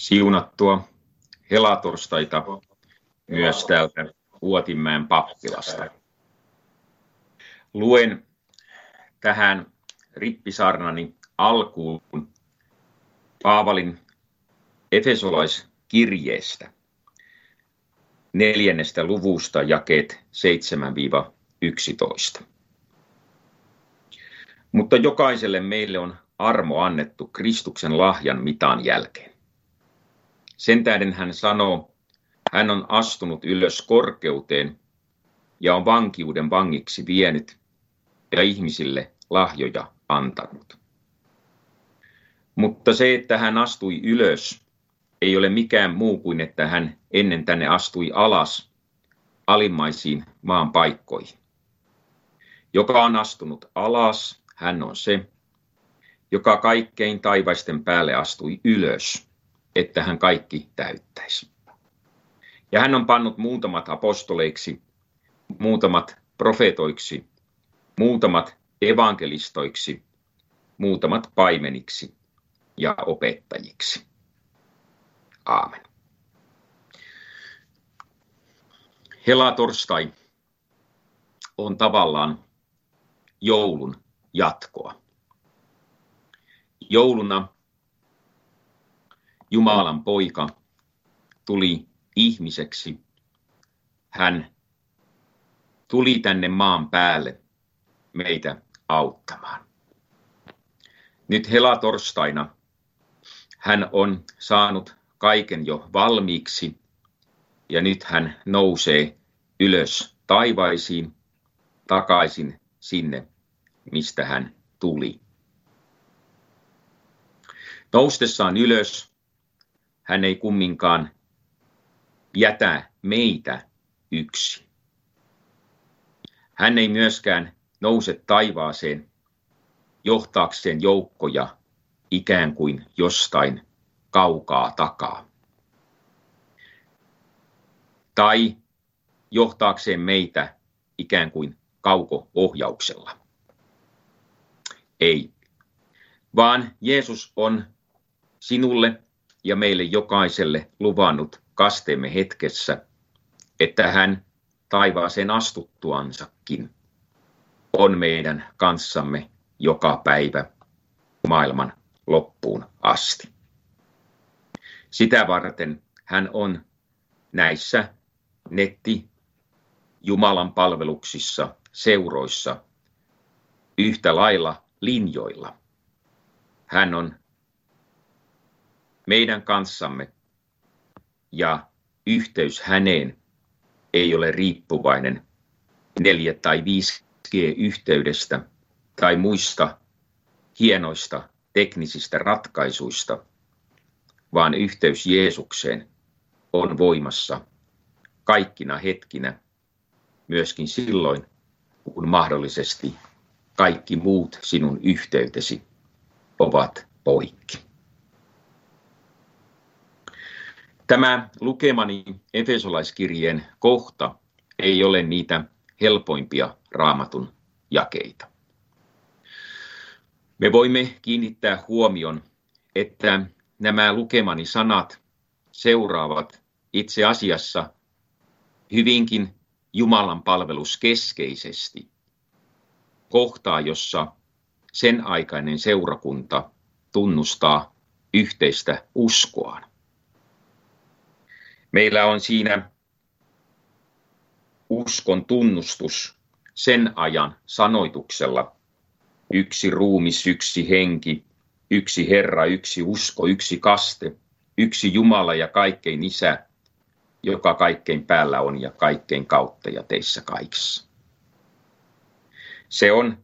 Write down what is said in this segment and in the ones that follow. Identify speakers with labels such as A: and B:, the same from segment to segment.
A: Siunattua helatorstaita myös täältä Uotinmäen pappilasta. Luen tähän rippisaarnani alkuun Paavalin efesolaiskirjeestä 4. luvusta jakeet 7-11. Mutta jokaiselle meille on armo annettu Kristuksen lahjan mitan jälkeen. Sen tähden hän sanoo, hän on astunut ylös korkeuteen ja on vankiuden vangiksi vienyt ja ihmisille lahjoja antanut. Mutta se, että hän astui ylös, ei ole mikään muu kuin, että hän ennen tänne astui alas alimmaisiin maan paikkoihin. Joka on astunut alas, hän on se, joka kaikkein taivaisten päälle astui ylös, että hän kaikki täyttäisi. Ja hän on pannut muutamat apostoleiksi, muutamat profeetoiksi, muutamat evankelistoiksi, muutamat paimeniksi ja opettajiksi. Aamen. Helatorstai on tavallaan joulun jatkoa. Jouluna Jumalan poika tuli ihmiseksi. Hän tuli tänne maan päälle meitä auttamaan. Nyt helatorstaina hän on saanut kaiken jo valmiiksi ja nyt hän nousee ylös taivaisiin takaisin sinne, mistä hän tuli. Noustessaan ylös hän ei kumminkaan jätä meitä yksin. Hän ei myöskään nouse taivaaseen johtaakseen joukkoja ikään kuin jostain kaukaa takaa. Tai johtaakseen meitä ikään kuin kauko-ohjauksella. Ei, vaan Jeesus on sinulle ja meille jokaiselle luvannut kasteemme hetkessä, että hän taivaaseen astuttuansakin on meidän kanssamme joka päivä maailman loppuun asti. Sitä varten hän on näissä Jumalan palveluksissa, seuroissa yhtä lailla linjoilla. Hän on meidän kanssamme ja yhteys häneen ei ole riippuvainen 4 tai 5G-yhteydestä tai muista hienoista teknisistä ratkaisuista, vaan yhteys Jeesukseen on voimassa kaikkina hetkinä, myöskin silloin, kun mahdollisesti kaikki muut sinun yhteytesi ovat poikki. Tämä lukemani efesolaiskirjeen kohta ei ole niitä helpoimpia Raamatun jakeita. Me voimme kiinnittää huomion, että nämä lukemani sanat seuraavat itse asiassa hyvinkin Jumalan palveluskeskeisesti kohtaa, jossa sen aikainen seurakunta tunnustaa yhteistä uskoaan. Meillä on siinä uskon tunnustus sen ajan sanoituksella: yksi ruumis, yksi henki, yksi Herra, yksi usko, yksi kaste, yksi Jumala ja kaikkein Isä, joka kaikkein päällä on ja kaikkein kautta ja teissä kaikissa. Se on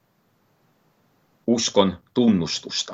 A: uskon tunnustusta.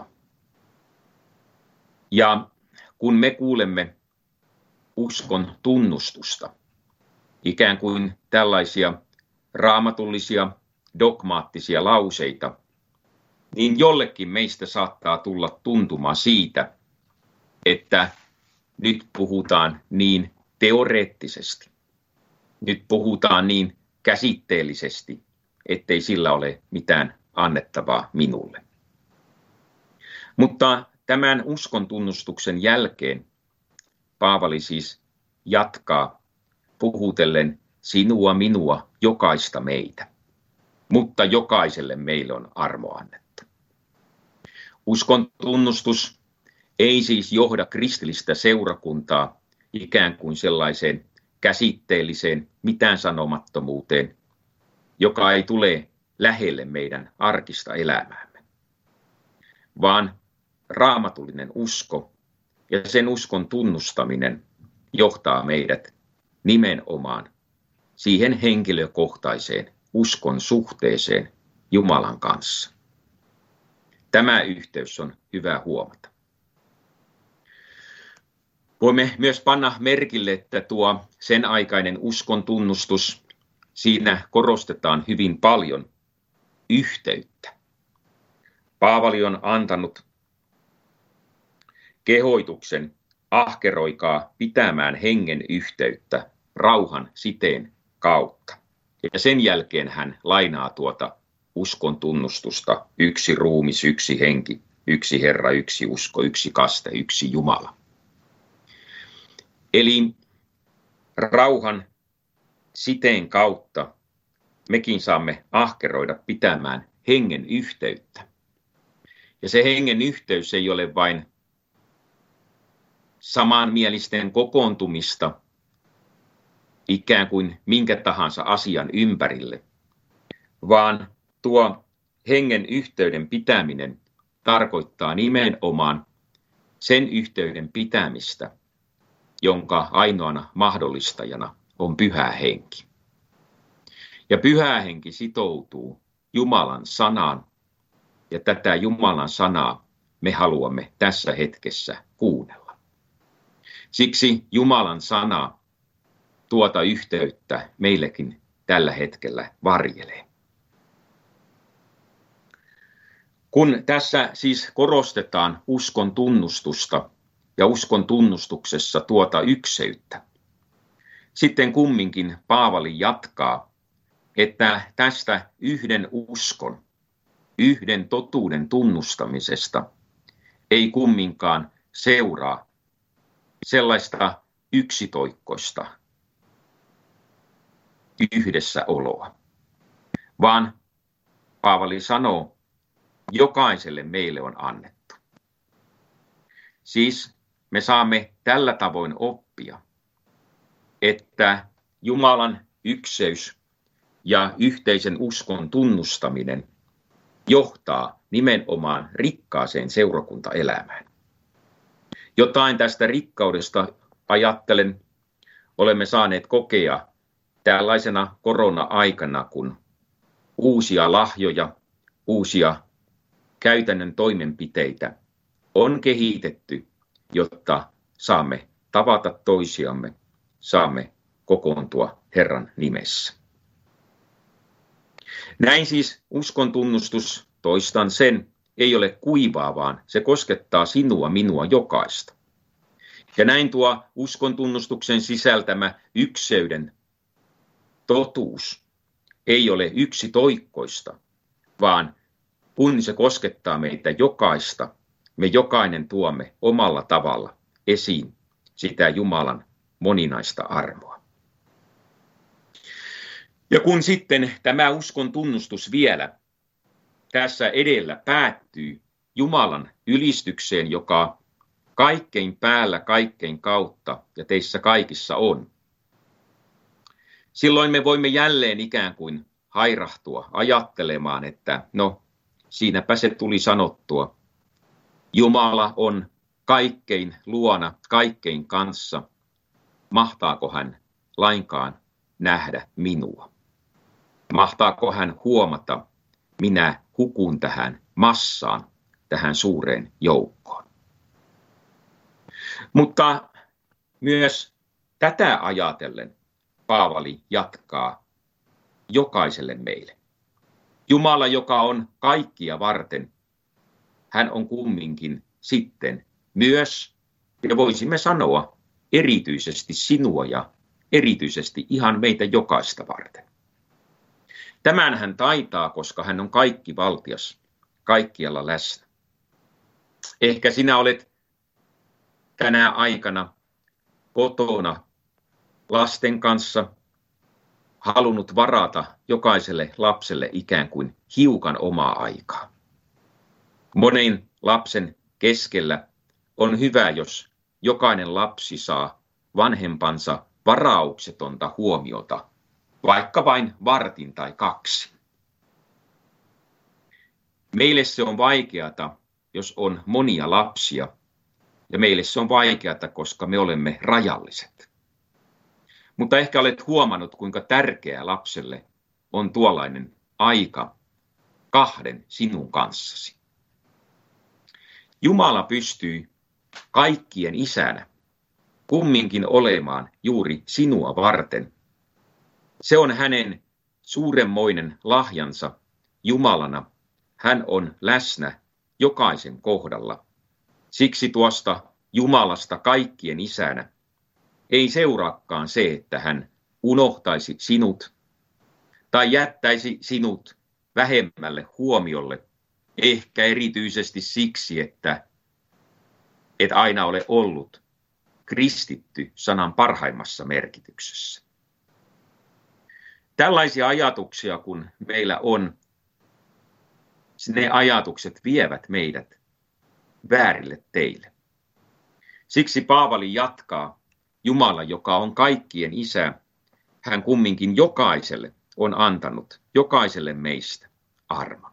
A: Ja kun me kuulemme uskon tunnustusta, ikään kuin tällaisia raamatullisia, dogmaattisia lauseita, niin jollekin meistä saattaa tulla tuntuma siitä, että nyt puhutaan niin teoreettisesti, nyt puhutaan niin käsitteellisesti, ettei sillä ole mitään annettavaa minulle. Mutta tämän uskon tunnustuksen jälkeen Paavali siis jatkaa puhutellen sinua, minua, jokaista meitä. Mutta jokaiselle meille on armo annettu. Uskon tunnustus ei siis johda kristillistä seurakuntaa ikään kuin sellaiseen käsitteelliseen mitään sanomattomuuteen, joka ei tule lähelle meidän arkista elämäämme, vaan raamatullinen usko ja sen uskon tunnustaminen johtaa meidät nimenomaan siihen henkilökohtaiseen uskon suhteeseen Jumalan kanssa. Tämä yhteys on hyvä huomata. Voimme myös panna merkille, että tuo sen aikainen uskon tunnustus, siinä korostetaan hyvin paljon yhteyttä. Paavali on antanut kehoituksen ahkeroikaa pitämään hengen yhteyttä rauhan siteen kautta. Ja sen jälkeen hän lainaa tuota uskon tunnustusta: yksi ruumis, yksi henki, yksi Herra, yksi usko, yksi kaste, yksi Jumala. Eli rauhan siteen kautta mekin saamme ahkeroida pitämään hengen yhteyttä. Ja se hengen yhteys ei ole vain samanmielisten kokoontumista ikään kuin minkä tahansa asian ympärille, vaan tuo hengen yhteyden pitäminen tarkoittaa nimenomaan sen yhteyden pitämistä, jonka ainoana mahdollistajana on Pyhä Henki. Ja Pyhä Henki sitoutuu Jumalan sanaan, ja tätä Jumalan sanaa me haluamme tässä hetkessä kuunnella. Siksi Jumalan sana tuota yhteyttä meillekin tällä hetkellä varjelee. Kun tässä siis korostetaan uskon tunnustusta ja uskon tunnustuksessa tuota ykseyttä, sitten kumminkin Paavali jatkaa, että tästä yhden uskon, yhden totuuden tunnustamisesta ei kumminkaan seuraa sellaista yksitoikkoista yhdessäoloa, vaan Paavali sanoo, jokaiselle meille on annettu. Siis me saamme tällä tavoin oppia, että Jumalan ykseys ja yhteisen uskon tunnustaminen johtaa nimenomaan rikkaaseen seurakuntaelämään. Jotain tästä rikkaudesta ajattelen, olemme saaneet kokea tällaisena korona-aikana, kun uusia lahjoja, uusia käytännön toimenpiteitä on kehitetty, jotta saamme tavata toisiamme, saamme kokoontua Herran nimessä. Näin siis uskon tunnustus, toistan sen, ei ole kuivaa, vaan se koskettaa sinua, minua, jokaista. Ja näin tuo uskon tunnustuksen sisältämä ykseyden totuus ei ole yksitoikkoista, vaan kun se koskettaa meitä jokaista, me jokainen tuomme omalla tavalla esiin sitä Jumalan moninaista armoa. Ja kun sitten tämä uskon tunnustus vielä tässä edellä päättyy Jumalan ylistykseen, joka kaikkein päällä, kaikkein kautta ja teissä kaikissa on, silloin me voimme jälleen ikään kuin hairahtua ajattelemaan, että no, siinäpä se tuli sanottua. Jumala on kaikkein luona, kaikkein kanssa. Mahtaako hän lainkaan nähdä minua? Mahtaako hän huomata, minä hukun tähän massaan, tähän suureen joukkoon? Mutta myös tätä ajatellen Paavali jatkaa jokaiselle meille. Jumala, joka on kaikkia varten, hän on kumminkin sitten myös, ja voisimme sanoa, erityisesti sinua ja erityisesti ihan meitä jokaista varten. Tämän hän taitaa, koska hän on kaikkivaltias, kaikkialla läsnä. Ehkä sinä olet tänä aikana kotona lasten kanssa halunnut varata jokaiselle lapselle ikään kuin hiukan omaa aikaa. Monen lapsen keskellä on hyvä, jos jokainen lapsi saa vanhempansa varauksetonta huomiota, vaikka vain vartin tai 2. Meille se on vaikeata, jos on monia lapsia, ja meille se on vaikeata, koska me olemme rajalliset. Mutta ehkä olet huomannut, kuinka tärkeää lapselle on tuollainen aika 2 sinun kanssasi. Jumala pystyy kaikkien isänä kumminkin olemaan juuri sinua varten. Se on hänen suuremmoinen lahjansa Jumalana. Hän on läsnä jokaisen kohdalla. Siksi tuosta Jumalasta kaikkien isänä ei seuraakaan se, että hän unohtaisi sinut tai jättäisi sinut vähemmälle huomiolle, ehkä erityisesti siksi, että et aina ole ollut kristitty sanan parhaimmassa merkityksessä. Tällaisia ajatuksia, kun meillä on, ne ajatukset vievät meidät väärille teille. Siksi Paavali jatkaa, Jumala, joka on kaikkien isä, hän kumminkin jokaiselle on antanut, jokaiselle meistä armon.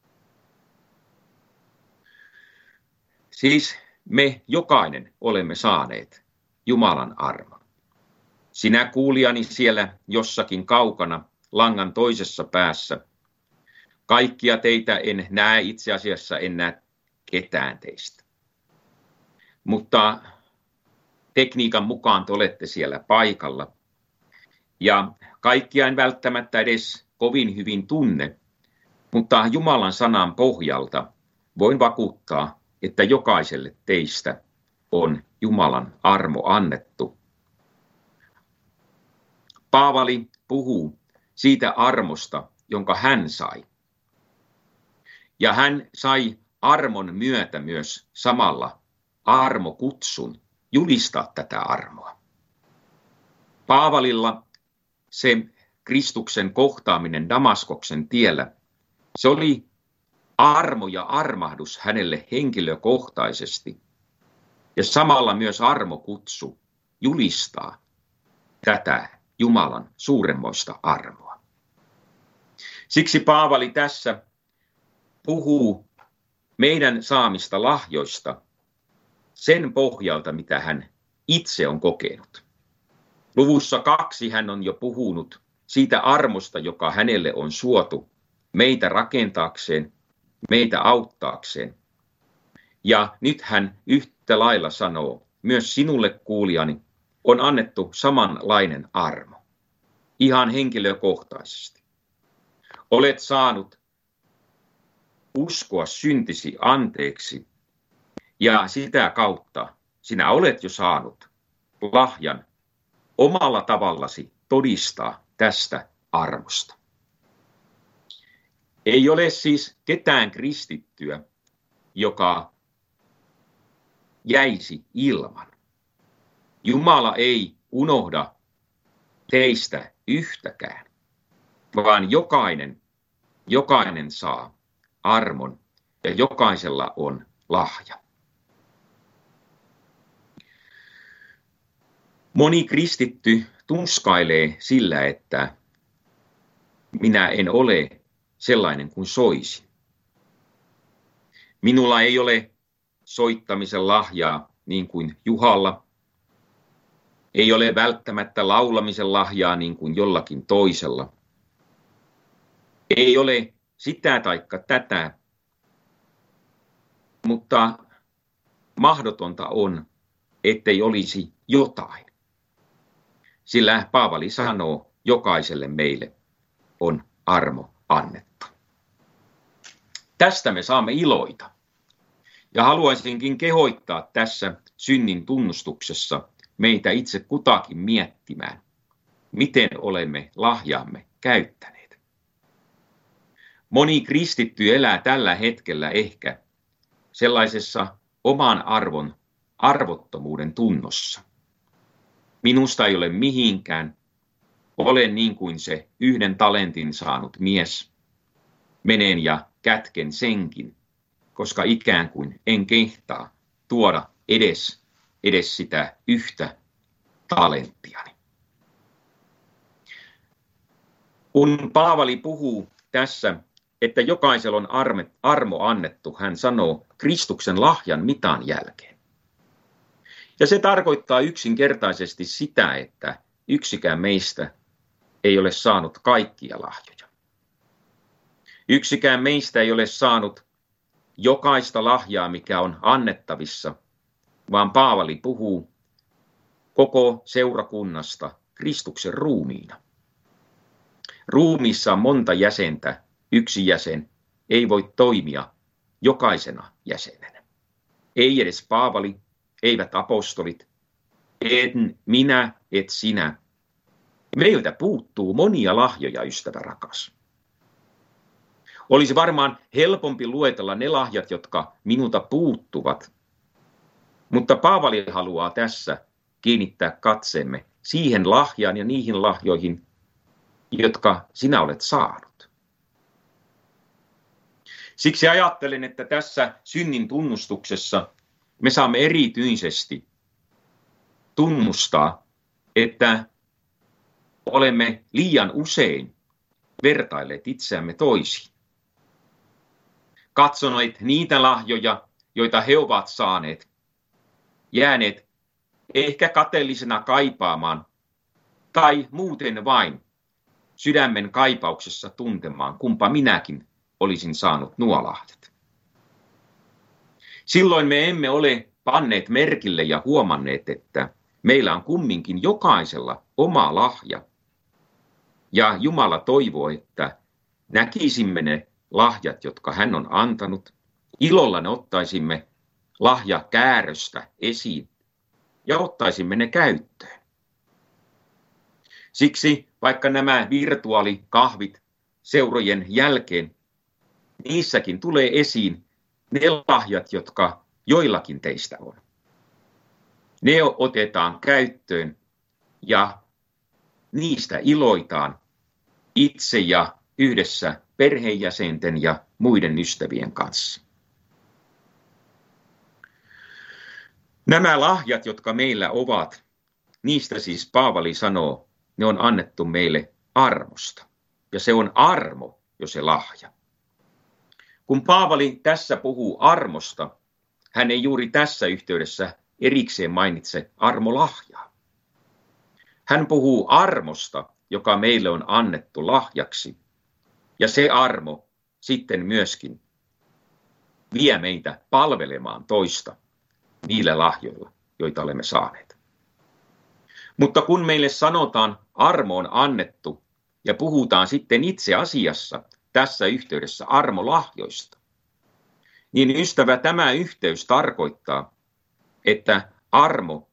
A: Siis me jokainen olemme saaneet Jumalan armon. Sinä kuulijani siellä jossakin kaukana langan toisessa päässä. Kaikkia teitä en näe, itse asiassa en näe ketään teistä. Mutta tekniikan mukaan te olette siellä paikalla. Ja kaikkia en välttämättä edes kovin hyvin tunne, mutta Jumalan sanan pohjalta voin vakuuttaa, että jokaiselle teistä on Jumalan armo annettu. Paavali puhuu siitä armosta, jonka hän sai. Ja hän sai armon myötä myös samalla armokutsun julistaa tätä armoa. Paavalilla se Kristuksen kohtaaminen Damaskoksen tiellä, se oli armo ja armahdus hänelle henkilökohtaisesti ja samalla myös armokutsu julistaa tätä Jumalan suuremmoista armoa. Siksi Paavali tässä puhuu meidän saamista lahjoista sen pohjalta, mitä hän itse on kokenut. Luvussa 2 hän on jo puhunut siitä armosta, joka hänelle on suotu meitä rakentaakseen, meitä auttaakseen. Ja nyt hän yhtä lailla sanoo, myös sinulle kuulijani on annettu samanlainen armo, ihan henkilökohtaisesti. Olet saanut uskoa syntisi anteeksi ja sitä kautta sinä olet jo saanut lahjan omalla tavallasi todistaa tästä armosta. Ei ole siis ketään kristittyä, joka jäisi ilman. Jumala ei unohda teistä yhtäkään, vaan jokainen saa armon ja jokaisella on lahja. Moni kristitty tunskailee sillä, että minä en ole sellainen kuin soisin. Minulla ei ole soittamisen lahjaa niin kuin Juhalla. Ei ole välttämättä laulamisen lahjaa niin kuin jollakin toisella. Ei ole sitä taikka tätä, mutta mahdotonta on, ettei olisi jotain. Sillä Paavali sanoo, jokaiselle meille on armo annettu. Tästä me saamme iloita. Ja haluaisinkin kehottaa tässä synnin tunnustuksessa meitä itse kutakin miettimään, miten olemme lahjaamme käyttäneet. Moni kristitty elää tällä hetkellä ehkä sellaisessa oman arvottomuuden tunnossa. Minusta ei ole mihinkään. Olen niin kuin se 1 talentin saanut mies. Menen ja kätken senkin, koska ikään kuin en kehtaa tuoda edes sitä 1 talenttiani. Kun Paavali puhuu tässä, että jokaisella on armo annettu, hän sanoo Kristuksen lahjan mitan jälkeen. Ja se tarkoittaa yksinkertaisesti sitä, että yksikään meistä ei ole saanut kaikkia lahjoja. Yksikään meistä ei ole saanut jokaista lahjaa, mikä on annettavissa, vaan Paavali puhuu koko seurakunnasta Kristuksen ruumiina. Ruumiissa on monta jäsentä, 1 jäsen ei voi toimia jokaisena jäsenenä. Ei edes Paavali, eivät apostolit, en minä, et sinä. Meiltä puuttuu monia lahjoja, ystävä rakas. Olisi varmaan helpompi luetella ne lahjat, jotka minulta puuttuvat, mutta Paavali haluaa tässä kiinnittää katseemme siihen lahjaan ja niihin lahjoihin, jotka sinä olet saanut. Siksi ajattelen, että tässä synnin tunnustuksessa me saamme erityisesti tunnustaa, että olemme liian usein vertailleet itseämme toisiin. Katsoneet niitä lahjoja, joita he ovat saaneet, jääneet ehkä kateellisena kaipaamaan tai muuten vain sydämen kaipauksessa tuntemaan, kumpa minäkin olisin saanut nuo lahjat. Silloin me emme ole panneet merkille ja huomanneet, että meillä on kumminkin jokaisella oma lahja. Ja Jumala toivoo, että näkisimme ne lahjat, jotka hän on antanut. Ilolla ne ottaisimme lahjakääröstä esiin ja ottaisimme ne käyttöön. Siksi vaikka nämä virtuaalikahvit seurojen jälkeen, niissäkin tulee esiin ne lahjat, jotka joillakin teistä on. Ne otetaan käyttöön ja niistä iloitaan itse ja yhdessä perheenjäsenten ja muiden ystävien kanssa. Nämä lahjat, jotka meillä ovat, niistä siis Paavali sanoo, ne on annettu meille armosta. Ja se on armo jo se lahja. Kun Paavali tässä puhuu armosta, hän ei juuri tässä yhteydessä erikseen mainitse armolahjaa. Hän puhuu armosta, joka meille on annettu lahjaksi. Ja se armo sitten myöskin vie meitä palvelemaan toista niillä lahjoilla, joita olemme saaneet. Mutta kun meille sanotaan armo on annettu ja puhutaan sitten itse asiassa tässä yhteydessä armolahjoista, niin ystävä, tämä yhteys tarkoittaa, että armo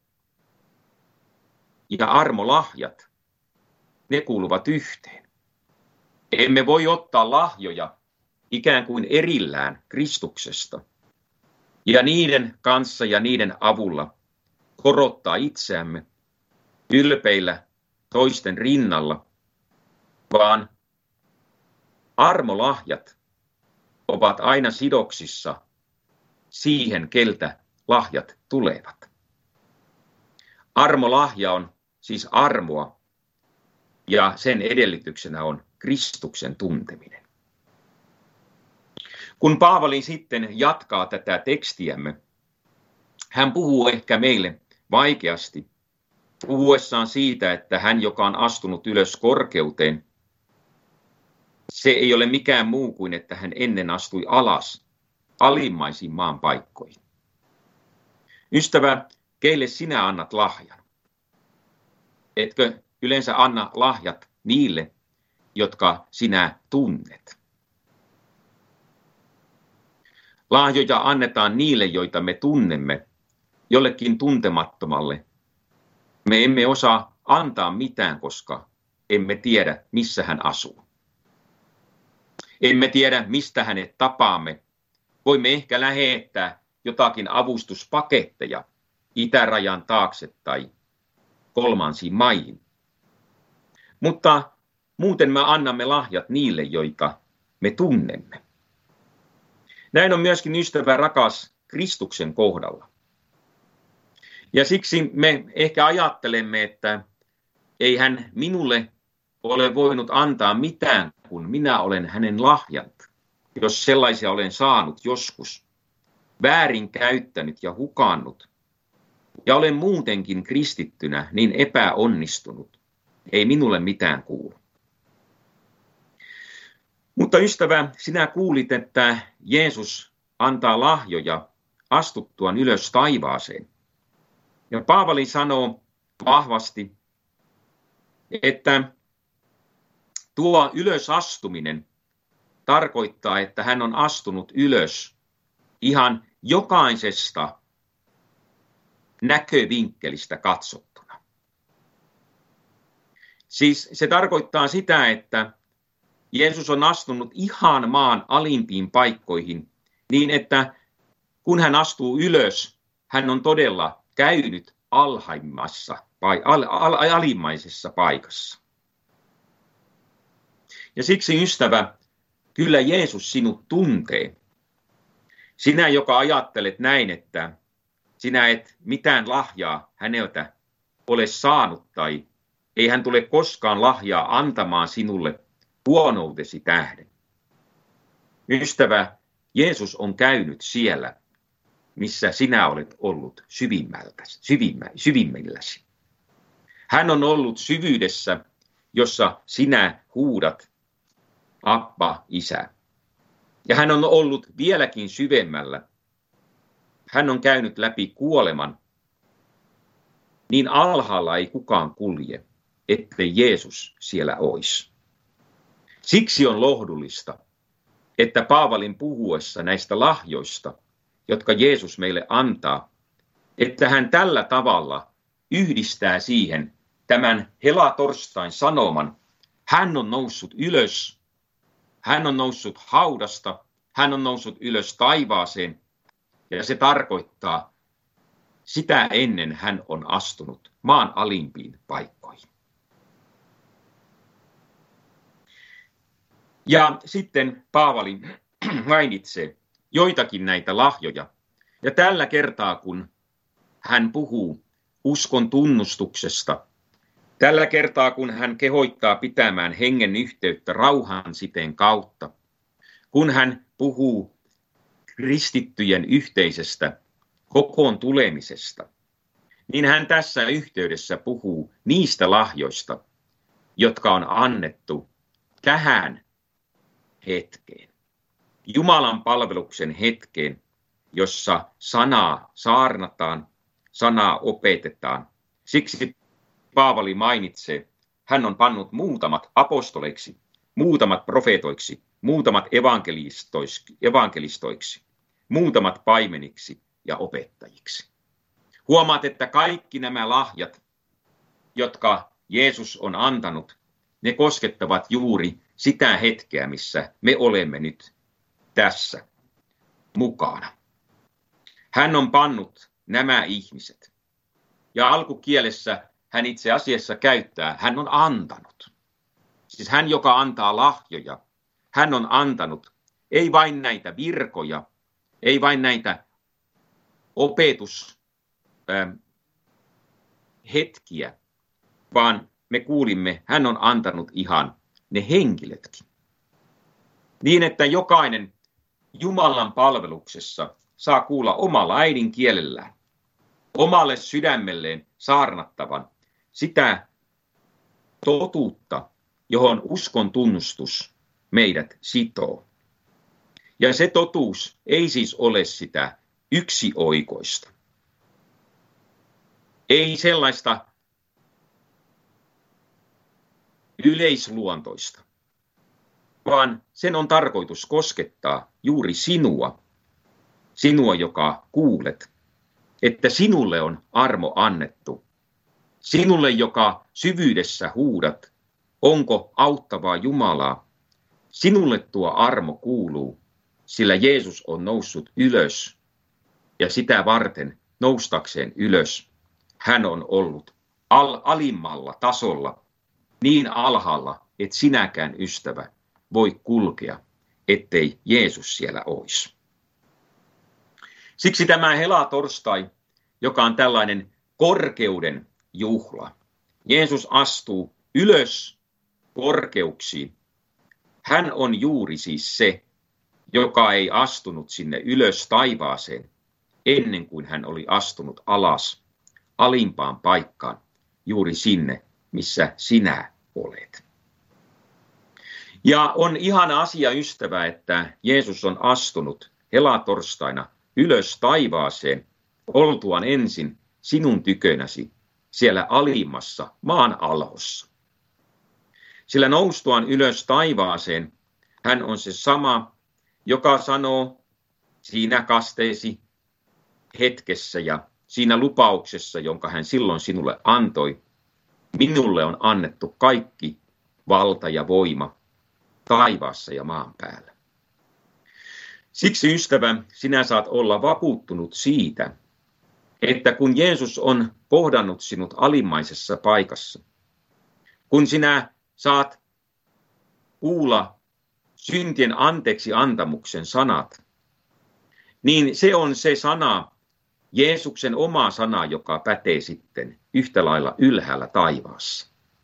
A: ja armolahjat, ne kuuluvat yhteen. Emme voi ottaa lahjoja ikään kuin erillään Kristuksesta ja niiden kanssa ja niiden avulla korottaa itseämme ylpeillä toisten rinnalla, vaan armolahjat ovat aina sidoksissa siihen, keltä lahjat tulevat. Armolahja on siis armoa ja sen edellytyksenä on Kristuksen tunteminen. Kun Paavali sitten jatkaa tätä tekstiämme, hän puhuu ehkä meille vaikeasti, puhuessaan siitä, että hän, joka on astunut ylös korkeuteen, se ei ole mikään muu kuin, että hän ennen astui alas alimmaisiin maan paikkoihin. Ystävä, keille sinä annat lahjan? Etkö yleensä anna lahjat niille, jotka sinä tunnet? Lahjoja annetaan niille, joita me tunnemme, jollekin tuntemattomalle. Me emme osaa antaa mitään, koska emme tiedä, missä hän asuu. Emme tiedä, mistä hänet tapaamme. Voimme ehkä lähettää jotakin avustuspaketteja itärajan taakse tai kolmansiin maihin. Mutta muuten me annamme lahjat niille, joita me tunnemme. Näin on myöskin, ystävä rakas, Kristuksen kohdalla. Ja siksi me ehkä ajattelemme, että ei hän minulle ole voinut antaa mitään, kun minä olen hänen lahjat, jos sellaisia olen saanut joskus, väärin käyttänyt ja hukannut, ja olen muutenkin kristittynä niin epäonnistunut, ei minulle mitään kuulu. Mutta ystävä, sinä kuulit, että Jeesus antaa lahjoja astuttuaan ylös taivaaseen. Ja Paavali sanoo vahvasti, että tuo ylösastuminen tarkoittaa, että hän on astunut ylös ihan jokaisesta näkövinkkelistä katsottuna. Siis se tarkoittaa sitä, että Jeesus on astunut ihan maan alimpiin paikkoihin niin, että kun hän astuu ylös, hän on todella käynyt alimmaisessa paikassa. Ja siksi, ystävä, kyllä Jeesus sinut tuntee. Sinä, joka ajattelet näin, että sinä et mitään lahjaa häneltä ole saanut tai ei hän tule koskaan lahjaa antamaan sinulle huonoutesi tähden. Ystävä, Jeesus on käynyt siellä, missä sinä olet ollut syvimmilläsi. Hän on ollut syvyydessä, jossa sinä huudat, Abba, Isä. Ja hän on ollut vieläkin syvemmällä. Hän on käynyt läpi kuoleman. Niin alhaalla ei kukaan kulje, ettei Jeesus siellä olisi. Siksi on lohdullista, että Paavalin puhuessa näistä lahjoista, jotka Jeesus meille antaa, että hän tällä tavalla yhdistää siihen tämän helatorstain sanoman. Hän on noussut ylös, hän on noussut haudasta, hän on noussut ylös taivaaseen, ja se tarkoittaa, sitä ennen hän on astunut maan alimpiin paikkoihin. Ja sitten Paavali mainitsee joitakin näitä lahjoja. Ja tällä kertaa, kun hän puhuu uskon tunnustuksesta, tällä kertaa, kun hän kehottaa pitämään hengen yhteyttä rauhan siteen kautta, kun hän puhuu kristittyjen yhteisestä kokoon tulemisesta, niin hän tässä yhteydessä puhuu niistä lahjoista, jotka on annettu tähän hetkeen. Jumalan palveluksen hetkeen, jossa sanaa saarnataan, sanaa opetetaan. Siksi Paavali mainitsee, hän on pannut muutamat apostoleiksi, muutamat profeetoiksi, muutamat evankelistoiksi, muutamat paimeniksi ja opettajiksi. Huomaat, että kaikki nämä lahjat, jotka Jeesus on antanut, ne koskettavat juuri sitä hetkeä, missä me olemme nyt tässä mukana. Hän on pannut nämä ihmiset. Ja alkukielessä hän itse asiassa käyttää, hän on antanut. Siis hän, joka antaa lahjoja, hän on antanut ei vain näitä virkoja, ei vain näitä opetushetkiä, vaan me kuulimme, hän on antanut ihan ne henkilötkin. Niin, että jokainen Jumalan palveluksessa saa kuulla omalla äidinkielellään, omalle sydämelleen saarnattavan sitä totuutta, johon uskon tunnustus meidät sitoo. Ja se totuus ei siis ole sitä yksioikoista. Ei sellaista yleisluontoista, vaan sen on tarkoitus koskettaa juuri sinua, joka kuulet, että sinulle on armo annettu, sinulle, joka syvyydessä huudat, onko auttavaa Jumalaa, sinulle tuo armo kuuluu, sillä Jeesus on noussut ylös ja sitä varten noustakseen ylös hän on ollut alimmalla tasolla, niin alhaalla, et sinäkään, ystävä, voi kulkea, ettei Jeesus siellä olisi. Siksi tämä helatorstai, joka on tällainen korkeuden juhla. Jeesus astuu ylös korkeuksiin. Hän on juuri siis se, joka ei astunut sinne ylös taivaaseen ennen kuin hän oli astunut alas alimpaan paikkaan, juuri sinne, missä sinä olet. Ja on ihana asia, ystävä, että Jeesus on astunut helatorstaina ylös taivaaseen oltuaan ensin sinun tykönäsi siellä alimmassa maan alhossa. Sillä noustuaan ylös taivaaseen hän on se sama, joka sanoo siinä kasteesi hetkessä ja siinä lupauksessa, jonka hän silloin sinulle antoi, minulle on annettu kaikki valta ja voima taivaassa ja maan päällä. Siksi, ystävä, sinä saat olla vakuuttunut siitä, että kun Jeesus on kohdannut sinut alimmaisessa paikassa, kun sinä saat kuulla syntien anteeksi antamuksen sanat, niin se on se sana, Jeesuksen oma sana, joka pätee sitten yhtä lailla ylhäällä taivaassa.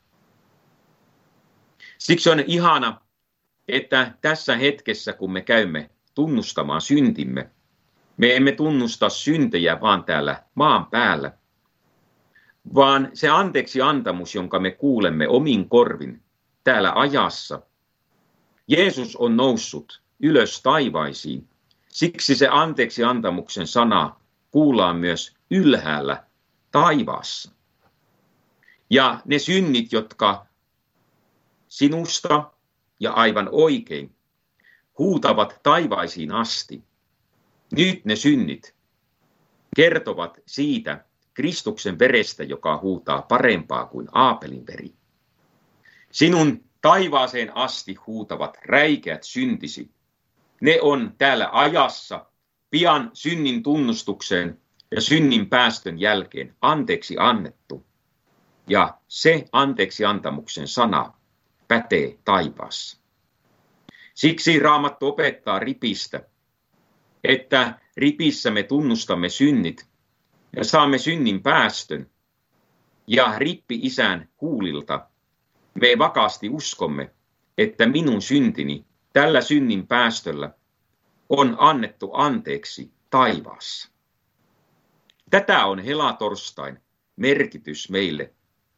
A: Siksi on ihana, että tässä hetkessä, kun me käymme tunnustamaan syntimme, me emme tunnusta syntejä vaan täällä maan päällä, vaan se anteeksi antamus, jonka me kuulemme omin korvin täällä ajassa. Jeesus on noussut ylös taivaisiin, siksi se anteeksi antamuksen sana kuullaan myös ylhäällä taivaassa. Ja ne synnit, jotka sinusta ja aivan oikein huutavat taivaisiin asti, nyt ne synnit kertovat siitä Kristuksen verestä, joka huutaa parempaa kuin Aapelin veri. Sinun taivaaseen asti huutavat räikeät syntisi. Ne on täällä ajassa pian synnin tunnustuksen ja synnin päästön jälkeen anteeksi annettu. Ja se anteeksi antamuksen sana pätee taivaassa. Siksi Raamattu opettaa ripistä, että ripissä me tunnustamme synnit ja saamme synnin päästön. Ja rippi isän huulilta me vakaasti uskomme, että minun syntini tällä synnin päästöllä on annettu anteeksi taivaassa. Tätä on helatorstain merkitys meille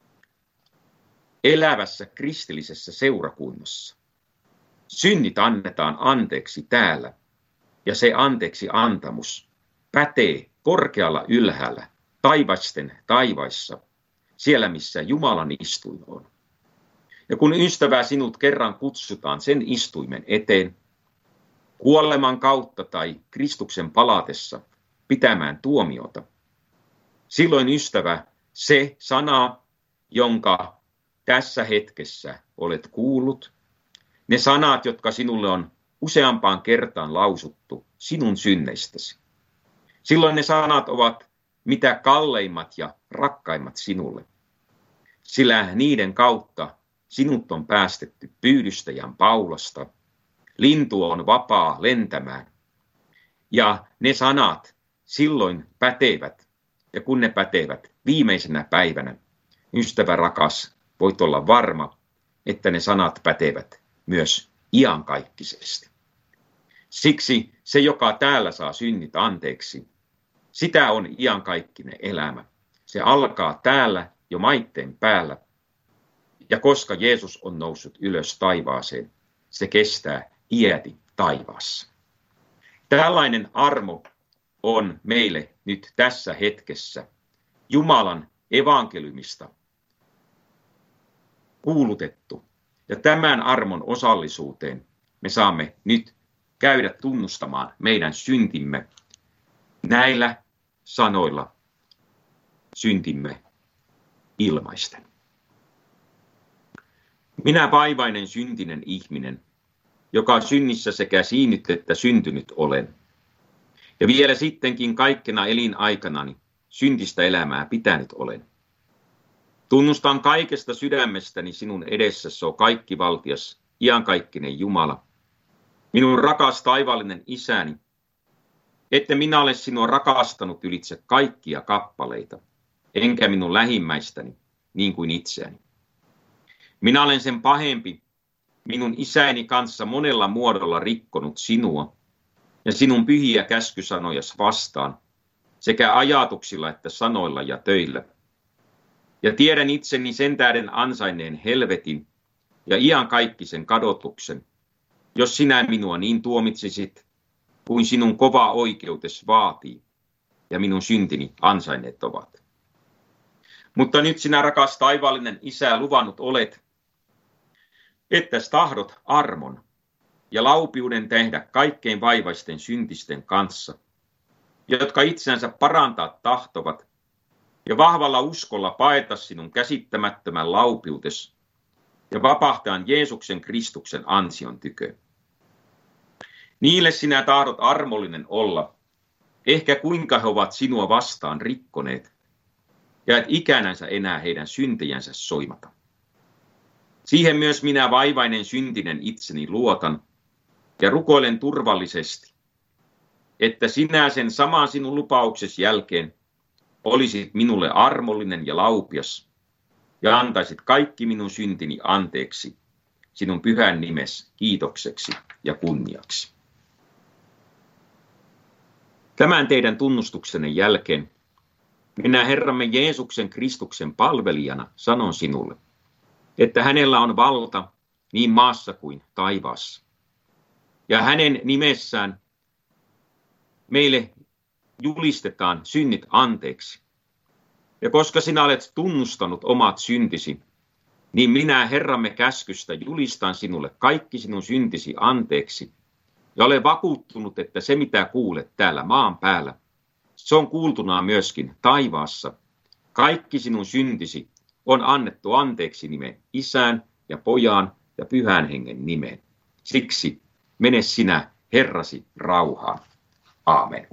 A: elävässä kristillisessä seurakunnassa. Synnit annetaan anteeksi täällä, ja se anteeksi antamus pätee korkealla ylhäällä taivasten taivaissa, siellä missä Jumalan istuin on. Ja kun, ystävä, sinut kerran kutsutaan sen istuimen eteen, kuoleman kautta tai Kristuksen palatessa pitämään tuomiota, silloin, ystävä, se sana, jonka tässä hetkessä olet kuullut, ne sanat, jotka sinulle on useampaan kertaan lausuttu sinun synneistäsi, silloin ne sanat ovat mitä kalleimmat ja rakkaimmat sinulle, sillä niiden kautta sinut on päästetty pyydystäjän paulasta, lintu on vapaa lentämään, ja ne sanat silloin pätevät, ja kun ne pätevät viimeisenä päivänä, ystävä rakas, voit olla varma, että ne sanat pätevät myös iankaikkisesti. Siksi se, joka täällä saa synnit anteeksi, sitä on iankaikkinen elämä. Se alkaa täällä jo maitteen päällä, ja koska Jeesus on noussut ylös taivaaseen, se kestää iäti taivaassa. Tällainen armo on meille nyt tässä hetkessä Jumalan evankeliumista kuulutettu. Ja tämän armon osallisuuteen me saamme nyt käydä tunnustamaan meidän syntimme näillä sanoilla syntimme ilmaisten. Minä vaivainen syntinen ihminen, joka synnissä sekä siinnyt että syntynyt olen. Ja vielä sittenkin kaikkena elinaikanani syntistä elämää pitänyt olen. Tunnustan kaikesta sydämestäni sinun edessäsi, o kaikkivaltias, iankaikkinen Jumala, minun rakas taivaallinen Isäni, että minä ole sinua rakastanut ylitse kaikkia kappaleita, enkä minun lähimmäistäni niin kuin itseäni. Minä olen sen pahempi, minun isäni kanssa monella muodolla rikkonut sinua ja sinun pyhiä käskysanojasi vastaan, sekä ajatuksilla että sanoilla ja töillä. Ja tiedän itseni sen tähden ansainneen helvetin ja iankaikkisen kadotuksen, jos sinä minua niin tuomitsisit, kuin sinun kova oikeutes vaatii, ja minun syntini ansainneet ovat. Mutta nyt sinä, rakas taivaallinen Isä, luvannut olet, että tahdot armon ja laupiuden tehdä kaikkein vaivaisten syntisten kanssa, jotka itseänsä parantaa tahtovat, ja vahvalla uskolla paeta sinun käsittämättömän laupiutes ja vapahtaa Jeesuksen Kristuksen ansion tykö. Niille sinä tahdot armollinen olla, ehkä kuinka he ovat sinua vastaan rikkoneet, ja et ikänänsä enää heidän syntejänsä soimata. Siihen myös minä vaivainen syntinen itseni luotan, ja rukoilen turvallisesti, että sinä sen saman sinun lupauksesi jälkeen olisit minulle armollinen ja laupias, ja antaisit kaikki minun syntini anteeksi, sinun pyhän nimesi kiitokseksi ja kunniaksi. Tämän teidän tunnustuksenne jälkeen minä Herramme Jeesuksen Kristuksen palvelijana sanon sinulle, että hänellä on valta niin maassa kuin taivaassa. Ja hänen nimessään meille julistetaan synnit anteeksi. Ja koska sinä olet tunnustanut omat syntisi, niin minä Herramme käskystä julistan sinulle kaikki sinun syntisi anteeksi. Ja olen vakuuttunut, että se mitä kuulet täällä maan päällä, se on kuultuna myöskin taivaassa. Kaikki sinun syntisi on annettu anteeksi nimen Isän ja Pojan ja Pyhän Hengen nimeen. Siksi mene sinä Herrasi rauhaan. Aamen.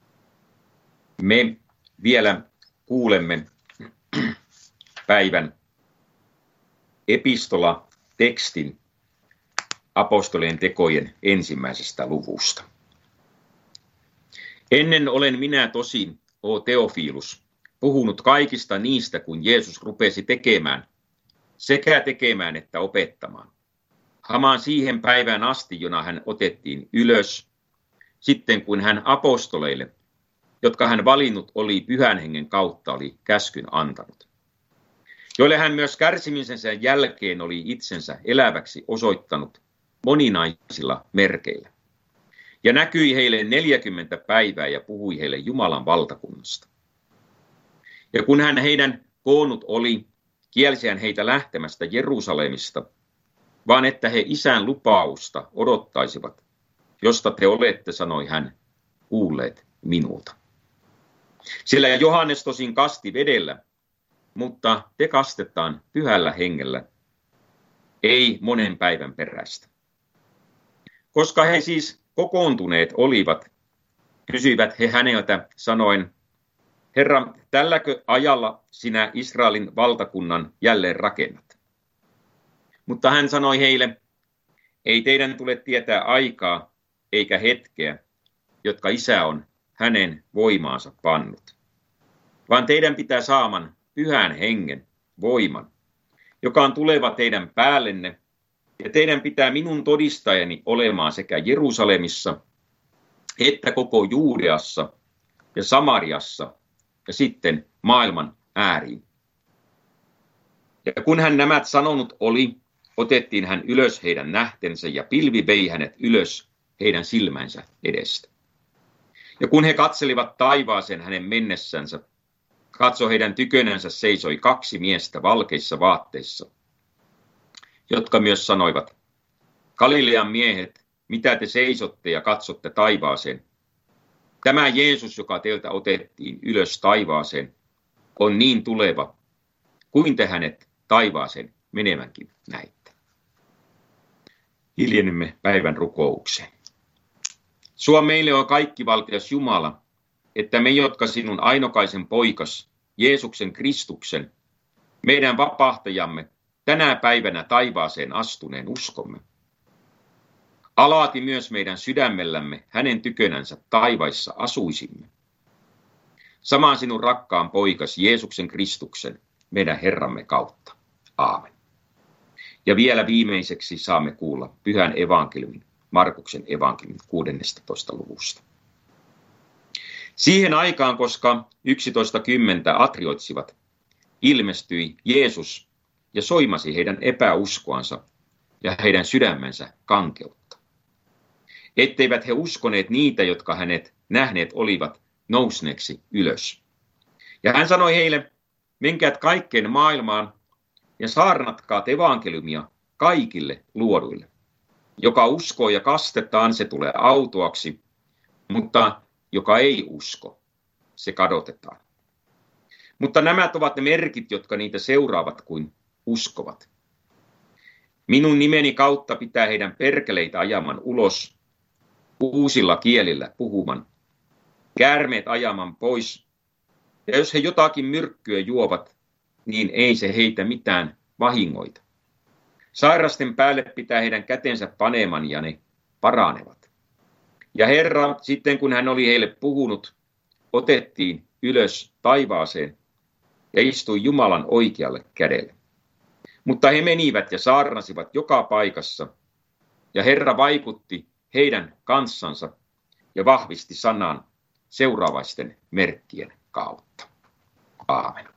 A: Me vielä kuulemme päivän epistolatekstin apostolien tekojen 1. luvusta. Ennen olen minä tosin, o Teofilus, puhunut kaikista niistä, kun Jeesus rupesi tekemään, sekä tekemään että opettamaan. Hamaan siihen päivään asti, jona hän otettiin ylös, sitten kun hän apostoleille, jotka hän valinnut oli Pyhän Hengen kautta, oli käskyn antanut. Joille hän myös kärsimisensä jälkeen oli itsensä eläväksi osoittanut moninaisilla merkeillä. Ja näkyi heille 40 päivää ja puhui heille Jumalan valtakunnasta. Ja kun hän heidän koonnut oli, kielsi hän heitä lähtemästä Jerusalemista, vaan että he Isän lupausta odottaisivat, josta te olette, sanoi hän, kuulleet minulta. Sillä Johannes tosin kasti vedellä, mutta te kastetaan Pyhällä Hengellä, ei monen päivän perästä. Koska he siis kokoontuneet olivat, kysyivät he häneltä sanoen, Herra, tälläkö ajalla sinä Israelin valtakunnan jälleen rakennat? Mutta hän sanoi heille, ei teidän tule tietää aikaa eikä hetkeä, jotka Isä on hänen voimaansa pannut, vaan teidän pitää saaman Pyhän Hengen voiman, joka on tuleva teidän päällenne, ja teidän pitää minun todistajani olemaan sekä Jerusalemissa, että koko Juudeassa ja Samariassa, ja sitten maailman ääriin. Ja kun hän nämä sanonut oli, otettiin hän ylös heidän nähtensä, ja pilvi vei hänet ylös heidän silmänsä edestä. Ja kun he katselivat taivaaseen hänen mennessänsä, katso heidän tykönänsä seisoi 2 miestä valkeissa vaatteissa, jotka myös sanoivat, Galilean miehet, mitä te seisotte ja katsotte taivaaseen? Tämä Jeesus, joka teiltä otettiin ylös taivaaseen, on niin tuleva, kuin te hänet taivaaseen menevänkin näitte. Hiljennymme päivän rukoukseen. Sua meille on kaikkivaltias Jumala, että me, jotka sinun ainokaisen poikas, Jeesuksen Kristuksen, meidän vapahtajamme, tänä päivänä taivaaseen astuneen uskomme. Alaati myös meidän sydämellämme hänen tykönänsä taivaissa asuisimme. Samaan sinun rakkaan poikas Jeesuksen Kristuksen, meidän Herramme kautta. Aamen. Ja vielä viimeiseksi saamme kuulla pyhän evankeliumin, Markuksen evankeliumin 16. luvusta. Siihen aikaan, koska 11:10 atrioitsivat, ilmestyi Jeesus ja soimasi heidän epäuskoansa ja heidän sydämensä kankeutta. Etteivät he uskoneet niitä, jotka hänet nähneet olivat nousneeksi ylös. Ja hän sanoi heille, menkäät kaikkeen maailmaan ja saarnatkaat evankeliumia kaikille luoduille. Joka uskoo ja kastetaan, se tulee autuaksi, mutta joka ei usko, se kadotetaan. Mutta nämä ovat ne merkit, jotka niitä seuraavat kuin uskovat. Minun nimeni kautta pitää heidän perkeleitä ajaman ulos, uusilla kielillä puhuman, käärmeet ajaman pois, ja jos he jotakin myrkkyä juovat, niin ei se heitä mitään vahingoita. Sairasten päälle pitää heidän kätensä paneman ja ne paranevat. Ja Herra, sitten kun hän oli heille puhunut, otettiin ylös taivaaseen ja istui Jumalan oikealle kädelle. Mutta he menivät ja saarnasivat joka paikassa, ja Herra vaikutti heidän kanssansa ja vahvisti sanan seuraavaisten merkkien kautta. Aamen.